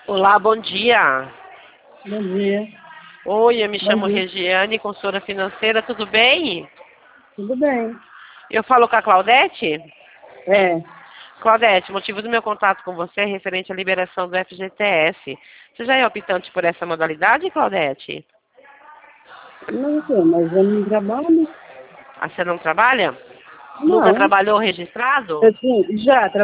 Olá, bom dia. Bom dia. Oi, eu me Bom chamo dia. Regiane, consultora financeira, tudo bem? Tudo bem? Eu falo com a Claudete? É. Claudete, o motivo do meu contato com você é referente à liberação do FGTS. Você já é optante por essa modalidade, Claudete? Não sei, mas eu não trabalho? Ah, você não trabalha? Nunca Não. trabalhou registrado? Assim, já